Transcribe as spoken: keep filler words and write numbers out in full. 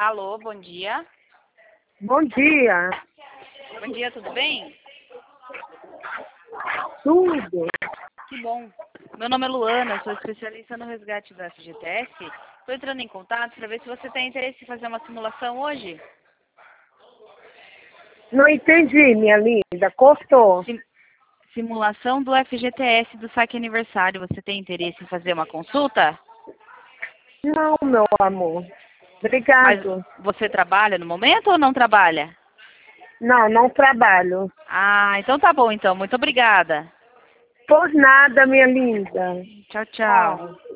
Alô, bom dia. Bom dia. Bom dia, tudo bem? Tudo. Que bom. Meu nome é Luana, sou especialista no resgate do F G T S. Estou entrando em contato para ver se você tem interesse em fazer uma simulação hoje. Não entendi, minha linda. Cortou. Sim. Simulação do F G T S do saque aniversário. Você tem interesse em fazer uma consulta? Não, meu amor. Mas Obrigado. você trabalha no momento ou não trabalha? Não, não trabalho. Ah, então tá bom então. Muito obrigada. Por nada, minha linda. Tchau, tchau. Tchau.